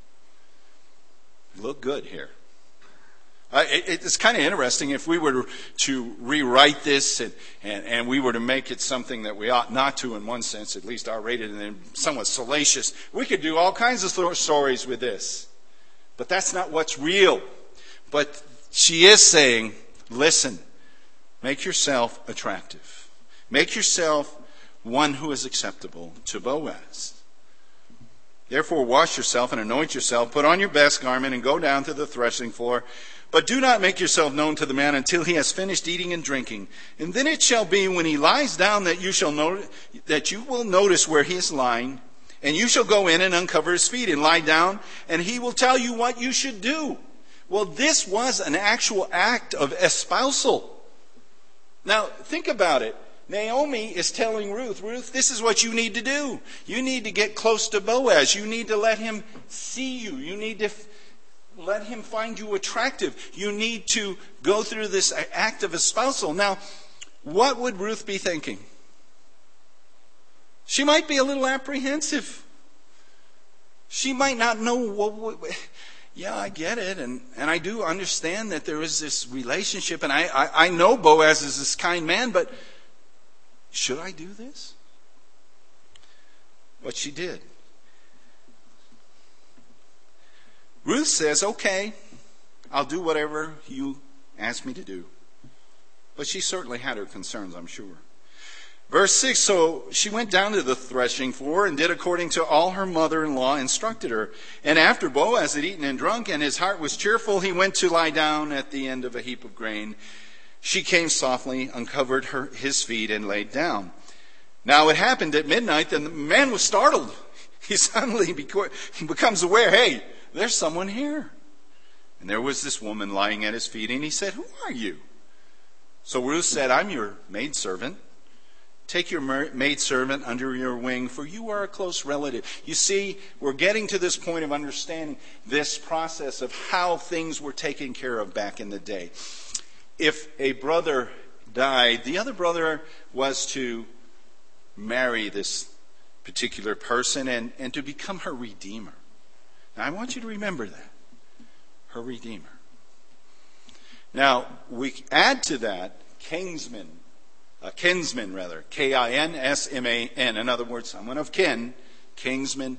Speaker 1: look good here. It's kind of interesting if we were to rewrite this and we were to make it something that we ought not to, in one sense, at least R-rated and then somewhat salacious. We could do all kinds of stories with this. But that's not what's real. But she is saying, listen, make yourself attractive. Make yourself one who is acceptable to Boaz. Therefore, wash yourself and anoint yourself, put on your best garment, and go down to the threshing floor. But do not make yourself known to the man until he has finished eating and drinking. And then it shall be when he lies down that you will notice where he is lying. And you shall go in and uncover his feet and lie down, and he will tell you what you should do. Well, this was an actual act of espousal. Now, think about it. Naomi is telling Ruth, this is what you need to do. You need to get close to Boaz. You need to let him see you. You need to let him find you attractive. You need to go through this act of espousal. Now, what would Ruth be thinking? She might be a little apprehensive. She might not know yeah, I get it, and I do understand that there is this relationship, and I know Boaz is this kind man, but should I do this? But she did. Ruth says, okay, I'll do whatever you ask me to do. But she certainly had her concerns, I'm sure. Verse 6, so she went down to the threshing floor and did according to all her mother-in-law instructed her. And after Boaz had eaten and drunk, and his heart was cheerful, he went to lie down at the end of a heap of grain. She came softly, uncovered his feet, and laid down. Now it happened at midnight, and the man was startled. He suddenly becomes aware, hey, there's someone here. And there was this woman lying at his feet, and he said, who are you? So Ruth said, I'm your maidservant. Take your maidservant under your wing, for you are a close relative. You see, we're getting to this point of understanding this process of how things were taken care of back in the day. If a brother died, the other brother was to marry this particular person and to become her redeemer. Now, I want you to remember that. Her redeemer. Now, we add to that kinsman, K-I-N-S-M-A-N. In other words, someone of kin, kinsman,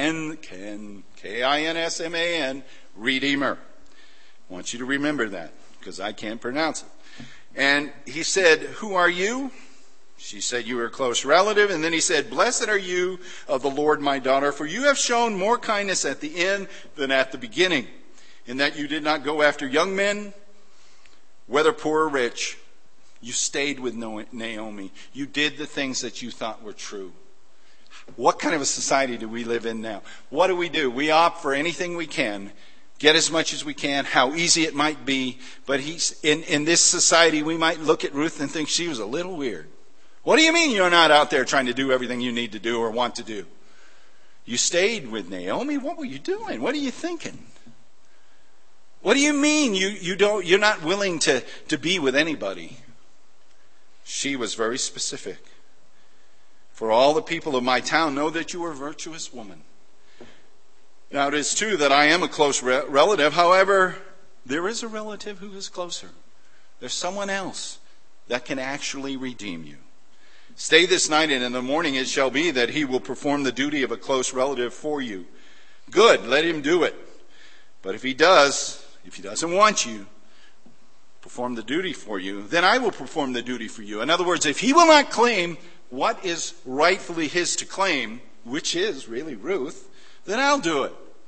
Speaker 1: K-I-N-S-M-A-N, redeemer. I want you to remember that, because I can't pronounce it. And he said, who are you? She said, you are a close relative. And then he said, blessed are you of the Lord, my daughter, for you have shown more kindness at the end than at the beginning, in that you did not go after young men, whether poor or rich. You stayed with Naomi. You did the things that you thought were true. What kind of a society do we live in now? What do? We opt for anything we can, get as much as we can, how easy it might be. But in this society, we might look at Ruth and think she was a little weird. What do you mean you're not out there trying to do everything you need to do or want to do? You stayed with Naomi. What were you doing? What are you thinking? What do you mean you're not willing to be with anybody? She was very specific. For all the people of my town know that you are a virtuous woman. Now it is true that I am a close relative. However, there is a relative who is closer. There's someone else that can actually redeem you. Stay this night, and in the morning it shall be that he will perform the duty of a close relative for you. Good, let him do it. But if he doesn't want you, perform the duty for you, then I will perform the duty for you. In other words, if he will not claim what is rightfully his to claim, which is really Ruth, then I'll do it.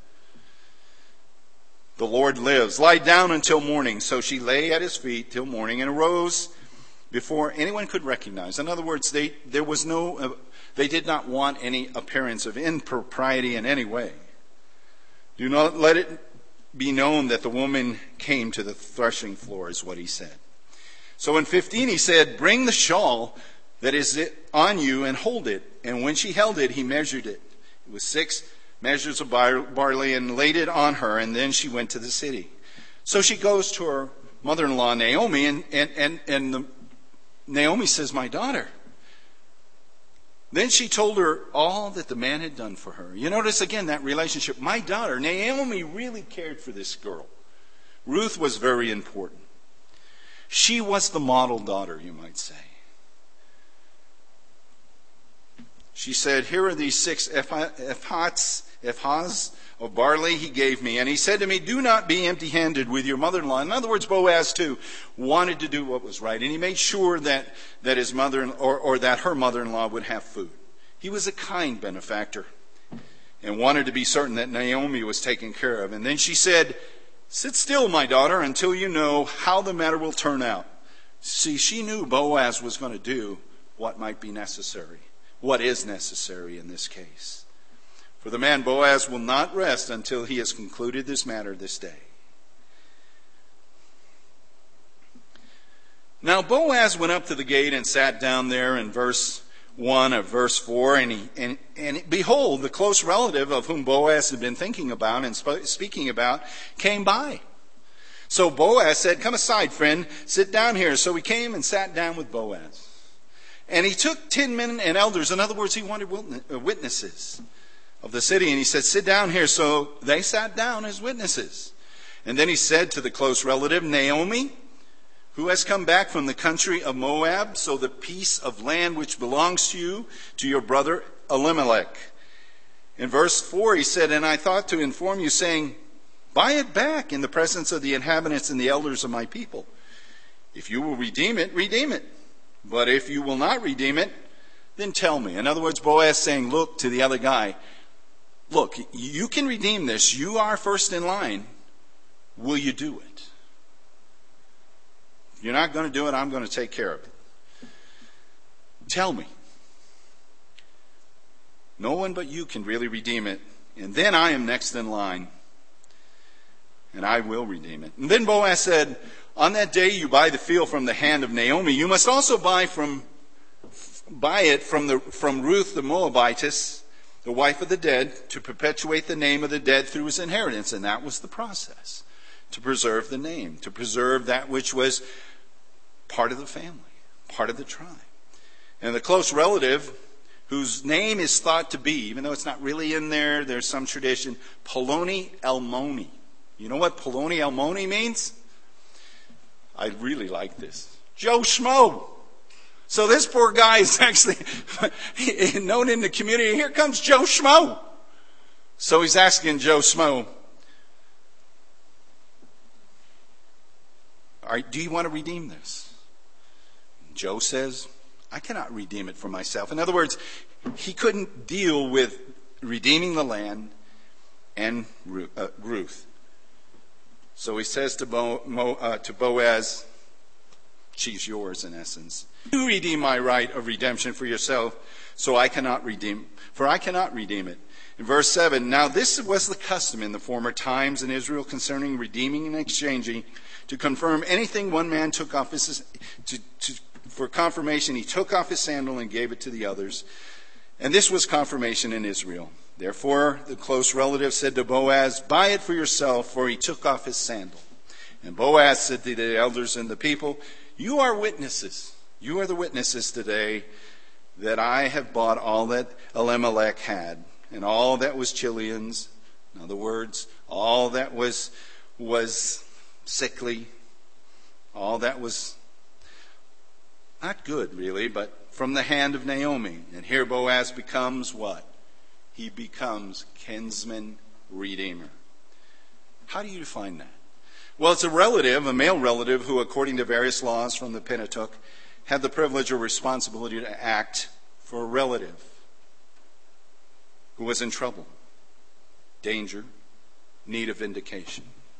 Speaker 1: The Lord lives. Lie down until morning. So she lay at his feet till morning and arose before anyone could recognize. In other words, they did not want any appearance of impropriety in any way. Do not let it be known that the woman came to the threshing floor, is what he said. So in 15 he said, bring the shawl that is on you and hold it. And when she held it, he measured it. It was 6 measures of barley and laid it on her, and then she went to the city. So she goes to her mother-in-law Naomi, and Naomi says, my daughter. Then she told her all that the man had done for her. You notice again that relationship. My daughter, Naomi really cared for this girl. Ruth was very important. She was the model daughter, you might say. She said, here are these 6 ephahs of barley he gave me. And he said to me, do not be empty-handed with your mother-in-law. In other words, Boaz too wanted to do what was right. And he made sure that his mother or that her mother-in-law would have food. He was a kind benefactor and wanted to be certain that Naomi was taken care of. And then she said, sit still, my daughter, until you know how the matter will turn out. See, she knew Boaz was going to do what might be necessary, what is necessary in this case. For the man Boaz will not rest until he has concluded this matter this day. Now Boaz went up to the gate and sat down there in verse 1 of verse 4. And behold, the close relative of whom Boaz had been thinking about and speaking about came by. So Boaz said, come aside, friend, sit down here. So he came and sat down with Boaz. And he took 10 men and elders. In other words, he wanted witnesses of the city. And he said, sit down here. So they sat down as witnesses. And then he said to the close relative, Naomi, who has come back from the country of Moab, so the piece of land which belongs to you, to your brother Elimelech. In verse 4 he said, and I thought to inform you, saying, buy it back in the presence of the inhabitants and the elders of my people. If you will redeem it, redeem it. But if you will not redeem it, then tell me. In other words, Boaz saying, look, to the other guy, look, you can redeem this. You are first in line. Will you do it? If you're not going to do it, I'm going to take care of it. Tell me. No one but you can really redeem it. And then I am next in line. And I will redeem it. And then Boaz said, on that day you buy the field from the hand of Naomi. You must also buy it from Ruth the Moabitess, the wife of the dead, to perpetuate the name of the dead through his inheritance. And that was the process. To preserve the name. To preserve that which was part of the family. Part of the tribe. And the close relative, whose name is thought to be, even though it's not really in there, there's some tradition, Poloni Almoni. You know what Poloni Almoni means? I really like this. Joe Schmo. So this poor guy is actually known in the community. Here comes Joe Schmo. So he's asking Joe Schmo, all right, do you want to redeem this? Joe says, I cannot redeem it for myself. In other words, he couldn't deal with redeeming the land and Ruth. So he says to Boaz, she's yours in essence. You redeem my right of redemption for yourself, for I cannot redeem it. In verse 7, now this was the custom in the former times in Israel concerning redeeming and exchanging. To confirm anything one man took off for confirmation, he took off his sandal and gave it to the others. And this was confirmation in Israel. Therefore, the close relative said to Boaz, buy it for yourself, for he took off his sandal. And Boaz said to the elders and the people, you are witnesses. You are the witnesses today that I have bought all that Elimelech had, and all that was Chilion's. In other words, all that was sickly, all that was not good really, but from the hand of Naomi. And here Boaz becomes what? He becomes kinsman redeemer. How do you define that? Well, it's a relative, a male relative, who according to various laws from the Pentateuch had the privilege or responsibility to act for a relative who was in trouble, danger, need of vindication.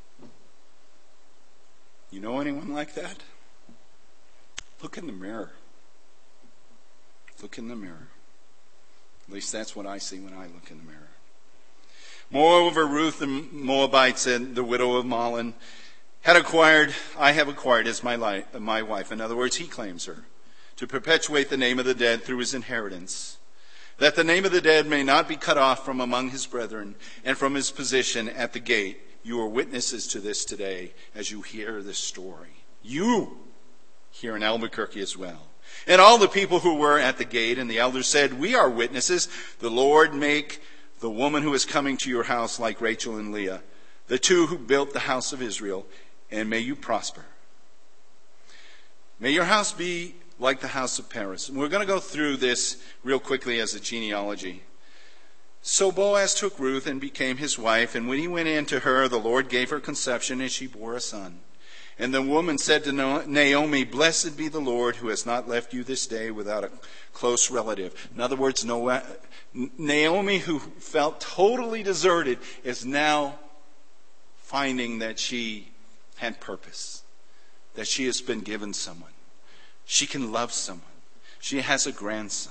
Speaker 1: You know anyone like that? Look in the mirror. Look in the mirror. At least that's what I see when I look in the mirror. Moreover, Ruth the Moabite said, the widow of Mahlon, I have acquired as my wife. In other words, he claims her, to perpetuate the name of the dead through his inheritance, that the name of the dead may not be cut off from among his brethren and from his position at the gate. You are witnesses to this today as you hear this story. You here in Albuquerque as well. And all the people who were at the gate and the elders said, we are witnesses. The Lord make the woman who is coming to your house like Rachel and Leah, the two who built the house of Israel, and may you prosper. May your house be like the house of Perez. And we're going to go through this real quickly as a genealogy. So Boaz took Ruth and became his wife, and when he went in to her, the Lord gave her conception, and she bore a son. And the woman said to Naomi, blessed be the Lord who has not left you this day without a close relative. In other words, Naomi, who felt totally deserted, is now finding that she had purpose, that she has been given someone. She can love someone. She has a grandson.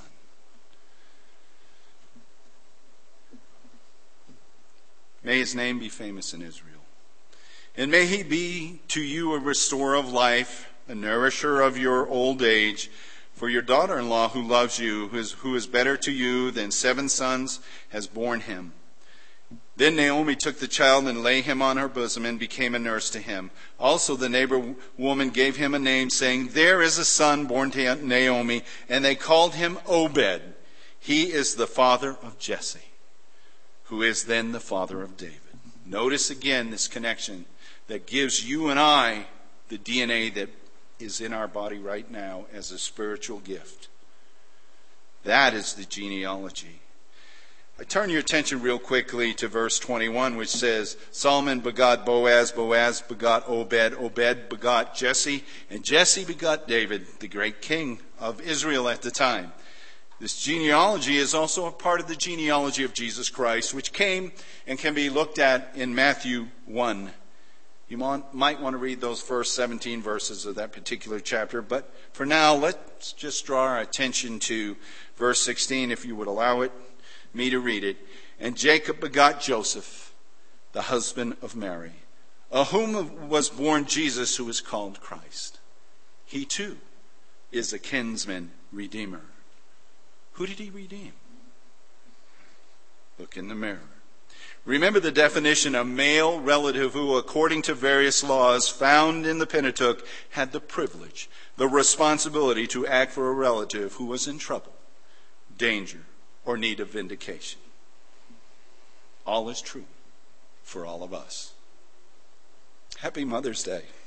Speaker 1: May his name be famous in Israel. And may he be to you a restorer of life, a nourisher of your old age. For your daughter-in-law who loves you, who is better to you than 7 sons, has borne him. Then Naomi took the child and laid him on her bosom and became a nurse to him. Also the neighbor woman gave him a name, saying, there is a son born to Naomi, and they called him Obed. He is the father of Jesse, who is then the father of David. Notice again this connection that gives you and I the DNA that is in our body right now as a spiritual gift. That is the genealogy. I turn your attention real quickly to verse 21, which says, Solomon begot Boaz, Boaz begot Obed, Obed begot Jesse, and Jesse begot David, the great king of Israel at the time. This genealogy is also a part of the genealogy of Jesus Christ, which came and can be looked at in Matthew 1. You might want to read those first 17 verses of that particular chapter, but for now, let's just draw our attention to verse 16, if you would allow me to read it. And Jacob begot Joseph, the husband of Mary, of whom was born Jesus, who is called Christ. He too is a kinsman redeemer. Who did he redeem? Look in the mirror. Remember the definition of male relative who, according to various laws found in the Pentateuch, had the privilege, the responsibility to act for a relative who was in trouble, danger, or need of vindication. All is true for all of us. Happy Mother's Day.